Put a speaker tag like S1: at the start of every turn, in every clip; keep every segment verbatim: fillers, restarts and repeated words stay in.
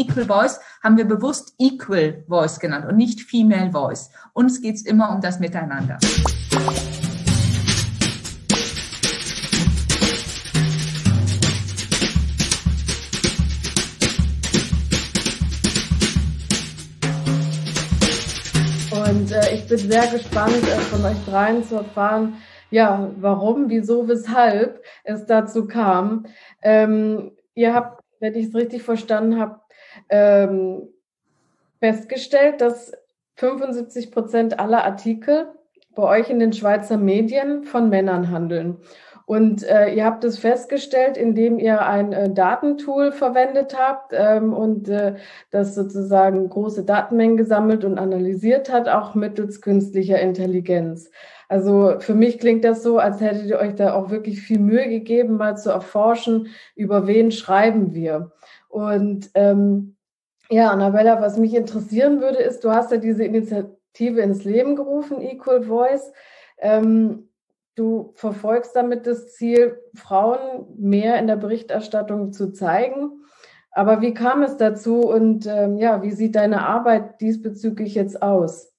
S1: Equal Voice haben wir bewusst Equal Voice genannt und nicht Female Voice. Uns geht's immer um das Miteinander.
S2: Und äh, ich bin sehr gespannt, äh, von euch dreien zu erfahren, ja, warum, wieso, weshalb es dazu kam. Ähm, ihr habt, wenn ich es richtig verstanden habe, ähm, festgestellt, dass fünfundsiebzig Prozent aller Artikel bei euch in den Schweizer Medien von Männern handeln. Und äh, ihr habt es festgestellt, indem ihr ein äh, Datentool verwendet habt ähm, und äh, das sozusagen große Datenmengen gesammelt und analysiert hat, auch mittels künstlicher Intelligenz. Also für mich klingt das so, als hättet ihr euch da auch wirklich viel Mühe gegeben, mal zu erforschen, über wen schreiben wir. Und ähm, ja, Annabella, was mich interessieren würde, ist, du hast ja diese Initiative ins Leben gerufen, Equal Voice. Ähm, Du verfolgst damit das Ziel, Frauen mehr in der Berichterstattung zu zeigen. Aber wie kam es dazu und ähm, ja, wie sieht deine Arbeit diesbezüglich jetzt aus?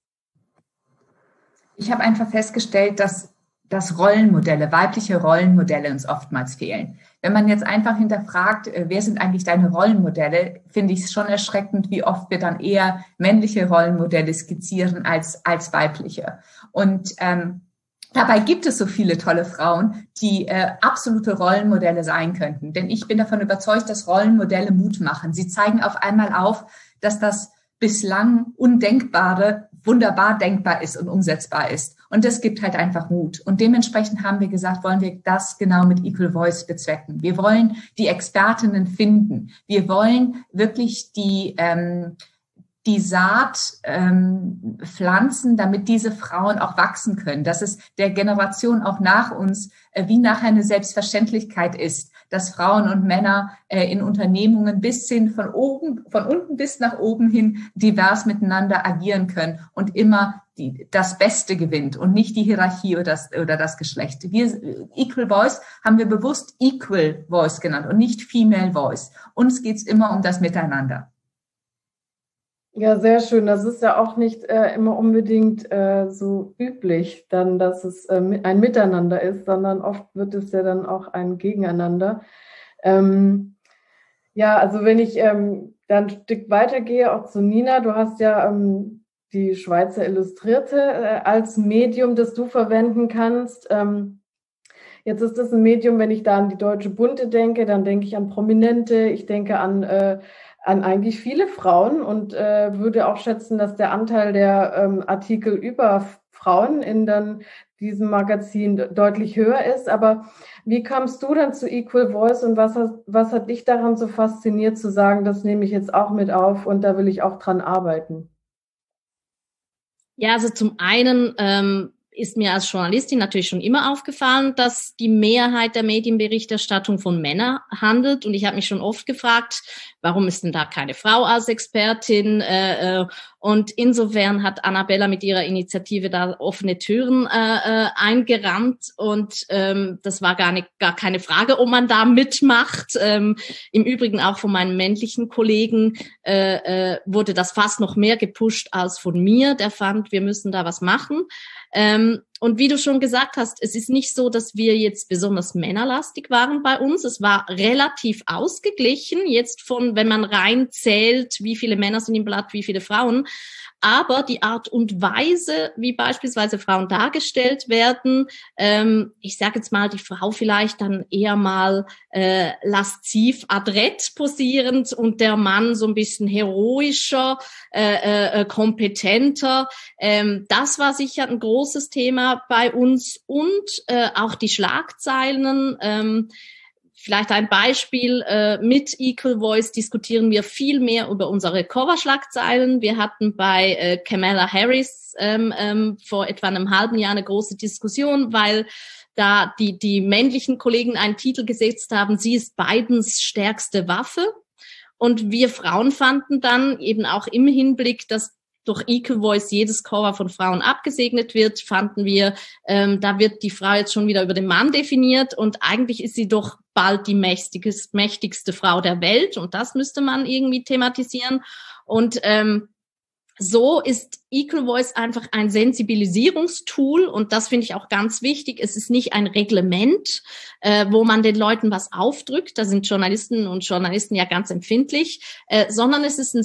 S1: Ich habe einfach festgestellt, dass, dass Rollenmodelle, weibliche Rollenmodelle uns oftmals fehlen. Wenn man jetzt einfach hinterfragt, wer sind eigentlich deine Rollenmodelle, finde ich es schon erschreckend, wie oft wir dann eher männliche Rollenmodelle skizzieren als, als weibliche. Und ähm, Dabei gibt es so viele tolle Frauen, die äh, absolute Rollenmodelle sein könnten. Denn ich bin davon überzeugt, dass Rollenmodelle Mut machen. Sie zeigen auf einmal auf, dass das bislang Undenkbare wunderbar denkbar ist und umsetzbar ist. Und das gibt halt einfach Mut. Und dementsprechend haben wir gesagt, wollen wir das genau mit Equal Voice bezwecken. Wir wollen die Expertinnen finden. Wir wollen wirklich die ähm, die Saat ähm, pflanzen, damit diese Frauen auch wachsen können, dass es der Generation auch nach uns äh, wie nachher eine Selbstverständlichkeit ist, dass Frauen und Männer äh, in Unternehmungen bis hin von oben, von unten bis nach oben hin divers miteinander agieren können und immer die, das Beste gewinnt und nicht die Hierarchie oder das, oder das Geschlecht. Wir, Equal Voice haben wir bewusst Equal Voice genannt und nicht Female Voice. Uns geht's immer um das Miteinander.
S2: Ja, sehr schön. Das ist ja auch nicht äh, immer unbedingt äh, so üblich, dann, dass es äh, ein Miteinander ist, sondern oft wird es ja dann auch ein Gegeneinander. Ähm, ja, also wenn ich ähm, dann ein Stück weitergehe, auch zu Nina, du hast ja ähm, die Schweizer Illustrierte äh, als Medium, das du verwenden kannst. Ähm, jetzt ist das ein Medium, wenn ich da an die Deutsche Bunte denke, dann denke ich an Prominente, ich denke an äh, an eigentlich viele Frauen und äh, würde auch schätzen, dass der Anteil der ähm, Artikel über Frauen in dann diesem Magazin deutlich höher ist. Aber wie kamst du dann zu Equal Voice und was hat, was hat dich daran so fasziniert zu sagen, das nehme ich jetzt auch mit auf und da will ich auch dran arbeiten?
S3: Ja, also zum einen ähm, ist mir als Journalistin natürlich schon immer aufgefallen, dass die Mehrheit der Medienberichterstattung von Männern handelt. Und ich habe mich schon oft gefragt, warum ist denn da keine Frau als Expertin? Äh, und insofern hat Annabella mit ihrer Initiative da offene Türen äh, eingerannt. Und ähm, das war gar, nicht, gar keine Frage, ob man da mitmacht. Ähm, Im Übrigen auch von meinen männlichen Kollegen äh, äh, wurde das fast noch mehr gepusht als von mir. Der fand, wir müssen da was machen. Ähm, und wie du schon gesagt hast, es ist nicht so, dass wir jetzt besonders männerlastig waren bei uns. Es war relativ ausgeglichen, jetzt von, wenn man rein zählt, wie viele Männer sind im Blatt, wie viele Frauen. Aber die Art und Weise, wie beispielsweise Frauen dargestellt werden, ähm, ich sage jetzt mal, die Frau vielleicht dann eher mal äh, lasziv adrett posierend und der Mann so ein bisschen heroischer, äh, äh, kompetenter. Ähm, das war sicher ein großes Thema bei uns und äh, auch die Schlagzeilen. Ähm, Vielleicht ein Beispiel, äh, mit Equal Voice diskutieren wir viel mehr über unsere Coverschlagzeilen. Wir hatten bei äh, Kamala Harris ähm, ähm, vor etwa einem halben Jahr eine große Diskussion, weil da die, die männlichen Kollegen einen Titel gesetzt haben, sie ist Bidens stärkste Waffe. Und wir Frauen fanden dann eben auch im Hinblick, dass durch Equal Voice jedes Cover von Frauen abgesegnet wird, fanden wir, ähm, da wird die Frau jetzt schon wieder über den Mann definiert und eigentlich ist sie doch bald die mächtigste, mächtigste Frau der Welt und das müsste man irgendwie thematisieren. Und ähm, so ist Equal Voice einfach ein Sensibilisierungstool und das finde ich auch ganz wichtig. Es ist nicht ein Reglement, äh, wo man den Leuten was aufdrückt, da sind Journalisten und Journalisten ja ganz empfindlich, äh, sondern es ist ein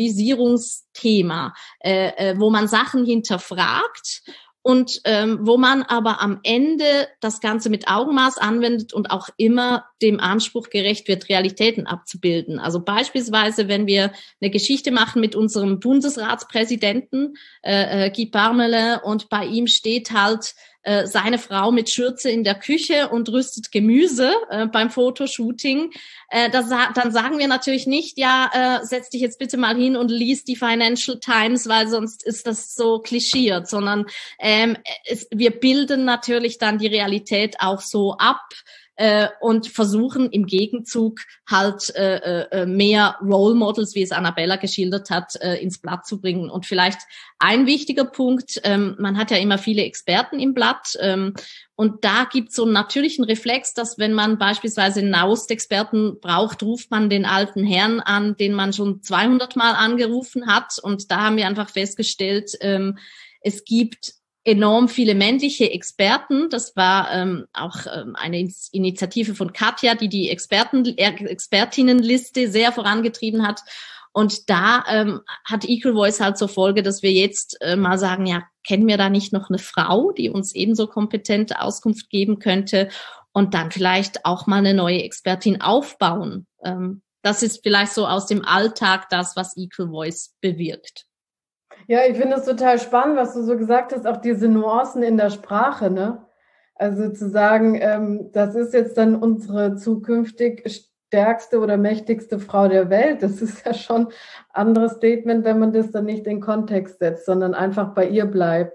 S3: Sensibilisierungsthema, äh, äh, wo man Sachen hinterfragt und ähm, wo man aber am Ende das Ganze mit Augenmaß anwendet und auch immer dem Anspruch gerecht wird, Realitäten abzubilden. Also beispielsweise, wenn wir eine Geschichte machen mit unserem Bundesratspräsidenten äh, äh, Guy Parmelin und bei ihm steht halt äh, seine Frau mit Schürze in der Küche und rüstet Gemüse äh, beim Fotoshooting, äh, das, dann sagen wir natürlich nicht, ja, äh, setz dich jetzt bitte mal hin und lies die Financial Times, weil sonst ist das so klischiert, sondern ähm, es, wir bilden natürlich dann die Realität auch so ab, äh, und versuchen im Gegenzug halt äh, äh, mehr Role Models, wie es Annabella geschildert hat, äh, ins Blatt zu bringen. Und vielleicht ein wichtiger Punkt, ähm, man hat ja immer viele Experten im Blatt, ähm, und da gibt es so einen natürlichen Reflex, dass wenn man beispielsweise einen Nahostexperten braucht, ruft man den alten Herrn an, den man schon zweihundert Mal angerufen hat. Und da haben wir einfach festgestellt, ähm, es gibt enorm viele männliche Experten. Das war ähm, auch ähm, eine Initiative von Katja, die die Experten, Expertinnenliste sehr vorangetrieben hat. Und da ähm, hat Equal Voice halt zur Folge, dass wir jetzt äh, mal sagen, ja, kennen wir da nicht noch eine Frau, die uns ebenso kompetente Auskunft geben könnte und dann vielleicht auch mal eine neue Expertin aufbauen. Ähm, das ist vielleicht so aus dem Alltag das, was Equal Voice bewirkt.
S2: Ja, ich finde es total spannend, was du so gesagt hast, auch diese Nuancen in der Sprache, ne? Also zu sagen, ähm, das ist jetzt dann unsere zukünftig stärkste oder mächtigste Frau der Welt. Das ist ja schon ein anderes Statement, wenn man das dann nicht in Kontext setzt, sondern einfach bei ihr bleibt.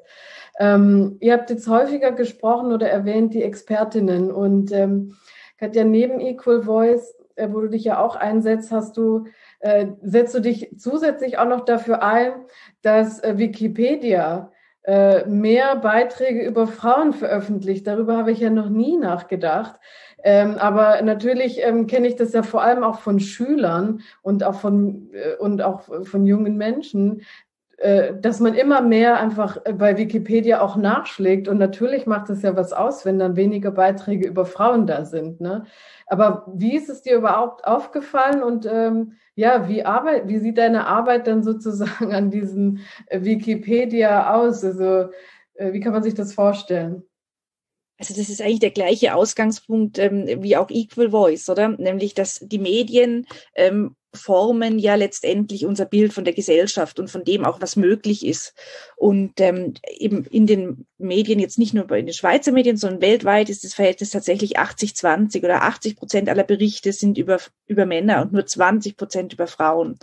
S2: Ähm, ihr habt jetzt häufiger gesprochen oder erwähnt die Expertinnen und ähm, Katja, neben Equal Voice, äh, wo du dich ja auch einsetzt, hast du Äh, setzt du dich zusätzlich auch noch dafür ein, dass äh, Wikipedia äh, mehr Beiträge über Frauen veröffentlicht? Darüber habe ich ja noch nie nachgedacht. Ähm, aber natürlich ähm, kenne ich das ja vor allem auch von Schülern und auch von, äh, und auch von jungen Menschen, äh, dass man immer mehr einfach bei Wikipedia auch nachschlägt. Und natürlich macht es ja was aus, wenn dann weniger Beiträge über Frauen da sind, ne? Aber wie ist es dir überhaupt aufgefallen und ähm, ja, wie arbeit, wie sieht deine Arbeit dann sozusagen an diesem Wikipedia aus? Also äh, wie kann man sich das vorstellen?
S4: Also das ist eigentlich der gleiche Ausgangspunkt ähm, wie auch Equal Voice, oder? Nämlich, dass die Medien ähm, formen ja letztendlich unser Bild von der Gesellschaft und von dem auch, was möglich ist. Und ähm, eben in den Medien, jetzt nicht nur bei den Schweizer Medien, sondern weltweit ist das Verhältnis tatsächlich achtzig zwanzig oder achtzig Prozent aller Berichte sind über, über Männer und nur zwanzig Prozent über Frauen.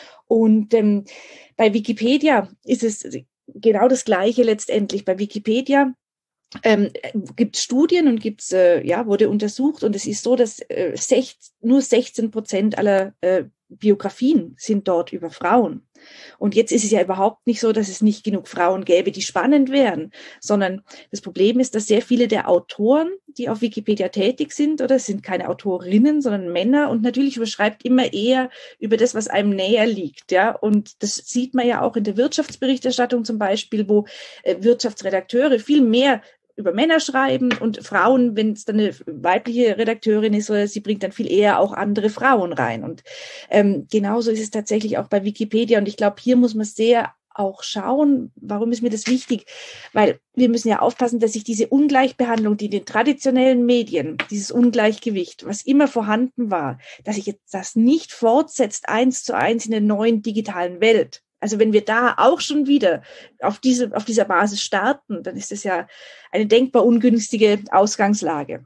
S4: Und ähm, bei Wikipedia ist es genau das Gleiche letztendlich. Bei Wikipedia Ähm, gibt Studien und gibt's äh, ja wurde untersucht und es ist so, dass äh, sechzehn, nur sechzehn Prozent aller äh, Biografien sind dort über Frauen. Und jetzt ist es ja überhaupt nicht so, dass es nicht genug Frauen gäbe, die spannend wären, sondern das Problem ist, dass sehr viele der Autoren, die auf Wikipedia tätig sind, oder es sind keine Autorinnen, sondern Männer, und natürlich überschreibt immer eher über das, was einem näher liegt, ja. Und das sieht man ja auch in der Wirtschaftsberichterstattung zum Beispiel, wo äh, Wirtschaftsredakteure viel mehr über Männer schreiben und Frauen, wenn es dann eine weibliche Redakteurin ist, oder sie bringt dann viel eher auch andere Frauen rein. Und ähm, genauso ist es tatsächlich auch bei Wikipedia. Und ich glaube, hier muss man sehr auch schauen, warum ist mir das wichtig? Weil wir müssen ja aufpassen, dass sich diese Ungleichbehandlung, die in den traditionellen Medien, dieses Ungleichgewicht, was immer vorhanden war, dass sich jetzt das nicht fortsetzt, eins zu eins in der neuen digitalen Welt. Also wenn wir da auch schon wieder auf diese, auf dieser Basis starten, dann ist das ja eine denkbar ungünstige Ausgangslage.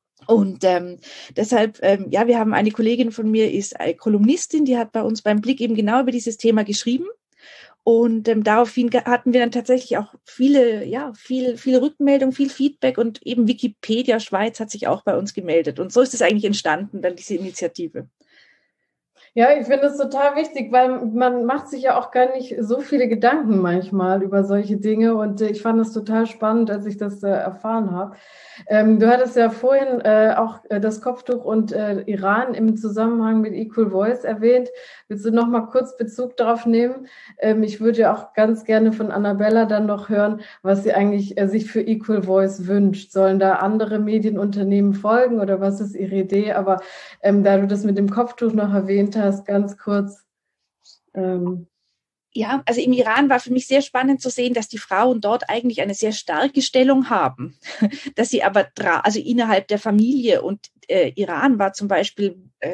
S4: Und ähm, deshalb, ähm, ja, wir haben eine Kollegin von mir, ist eine Kolumnistin, die hat bei uns beim Blick eben genau über dieses Thema geschrieben. Und ähm, daraufhin hatten wir dann tatsächlich auch viele, ja, viel, viel Rückmeldung, viel Feedback, und eben Wikipedia Schweiz hat sich auch bei uns gemeldet. Und so ist es eigentlich entstanden, dann diese Initiative.
S2: Ja, ich finde es total wichtig, weil man macht sich ja auch gar nicht so viele Gedanken manchmal über solche Dinge und äh, ich fand es total spannend, als ich das äh, erfahren habe. Ähm, du hattest ja vorhin äh, auch äh, das Kopftuch und äh, Iran im Zusammenhang mit Equal Voice erwähnt. Willst du noch mal kurz Bezug darauf nehmen? Ähm, ich würde ja auch ganz gerne von Annabella dann noch hören, was sie eigentlich äh, sich für Equal Voice wünscht. Sollen da andere Medienunternehmen folgen oder was ist ihre Idee? Aber ähm, da du das mit dem Kopftuch noch erwähnt hast, ganz kurz. Ähm,
S4: Ja, also im Iran war für mich sehr spannend zu sehen, dass die Frauen dort eigentlich eine sehr starke Stellung haben, dass sie aber, also innerhalb der Familie und äh, Iran war zum Beispiel äh,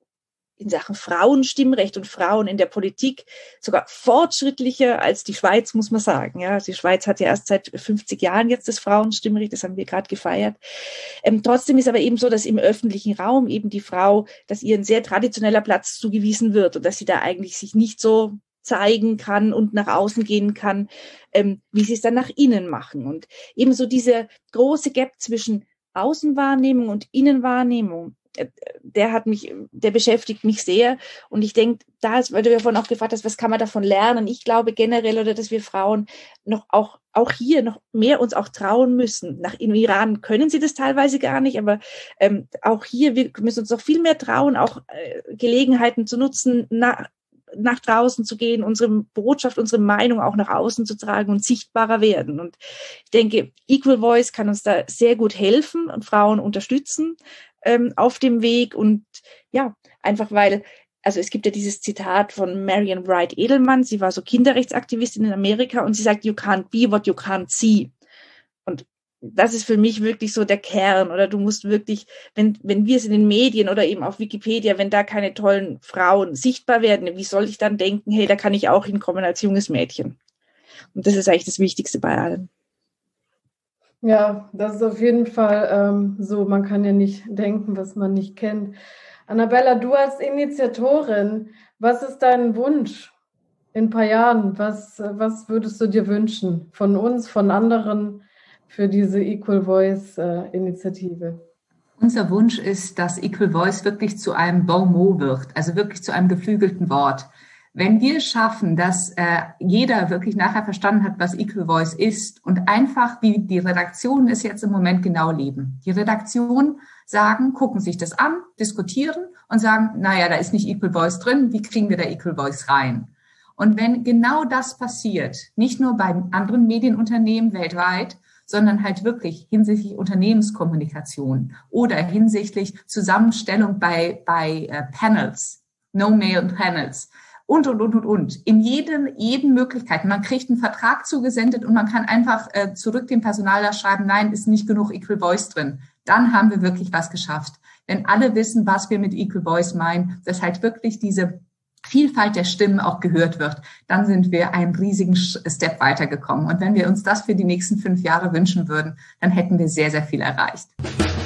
S4: in Sachen Frauenstimmrecht und Frauen in der Politik sogar fortschrittlicher als die Schweiz, muss man sagen. Ja, die Schweiz hat ja erst seit fünfzig Jahren jetzt das Frauenstimmrecht, das haben wir gerade gefeiert. Ähm, trotzdem ist aber eben so, dass im öffentlichen Raum eben die Frau, dass ihr ein sehr traditioneller Platz zugewiesen wird und dass sie da eigentlich sich nicht so zeigen kann und nach außen gehen kann, ähm, wie sie es dann nach innen machen. Und ebenso diese große Gap zwischen Außenwahrnehmung und Innenwahrnehmung, äh, der hat mich, der beschäftigt mich sehr. Und ich denke, da ist, weil du ja vorhin auch gefragt hast, was kann man davon lernen? Ich glaube generell, oder dass wir Frauen noch auch, auch hier noch mehr uns auch trauen müssen. Nach im Iran können sie das teilweise gar nicht, aber ähm, auch hier, wir müssen uns noch viel mehr trauen, auch äh, Gelegenheiten zu nutzen, nach nach draußen zu gehen, unsere Botschaft, unsere Meinung auch nach außen zu tragen und sichtbarer werden. Und ich denke, Equal Voice kann uns da sehr gut helfen und Frauen unterstützen ähm, auf dem Weg. Und ja, einfach weil, also es gibt ja dieses Zitat von Marian Wright Edelman, sie war so Kinderrechtsaktivistin in Amerika und sie sagt, you can't be what you can't see. Und das ist für mich wirklich so der Kern, oder du musst wirklich, wenn, wenn wir es in den Medien oder eben auf Wikipedia, wenn da keine tollen Frauen sichtbar werden, wie soll ich dann denken, hey, da kann ich auch hinkommen als junges Mädchen? Und das ist eigentlich das Wichtigste bei allem.
S2: Ja, das ist auf jeden Fall ähm, so, man kann ja nicht denken, was man nicht kennt. Annabella, du als Initiatorin, was ist dein Wunsch in ein paar Jahren? Was, was würdest du dir wünschen von uns, von anderen, für diese Equal Voice-Initiative?
S1: Unser Wunsch ist, dass Equal Voice wirklich zu einem Bon mot wird, also wirklich zu einem geflügelten Wort. Wenn wir es schaffen, dass äh, jeder wirklich nachher verstanden hat, was Equal Voice ist und einfach, wie die Redaktionen es jetzt im Moment genau leben. Die Redaktionen sagen, gucken sich das an, diskutieren und sagen, naja, da ist nicht Equal Voice drin, wie kriegen wir da Equal Voice rein? Und wenn genau das passiert, nicht nur bei anderen Medienunternehmen weltweit, sondern halt wirklich hinsichtlich Unternehmenskommunikation oder hinsichtlich Zusammenstellung bei, bei äh, Panels, No-Mail-Panels und, und, und, und, und. In jedem, jeden Möglichkeiten. Man kriegt einen Vertrag zugesendet und man kann einfach äh, zurück dem Personaler schreiben, nein, ist nicht genug Equal Voice drin. Dann haben wir wirklich was geschafft. Wenn alle wissen, was wir mit Equal Voice meinen, dass halt wirklich diese Vielfalt der Stimmen auch gehört wird, dann sind wir einen riesigen Step weitergekommen. Und wenn wir uns das für die nächsten fünf Jahre wünschen würden, dann hätten wir sehr, sehr viel erreicht.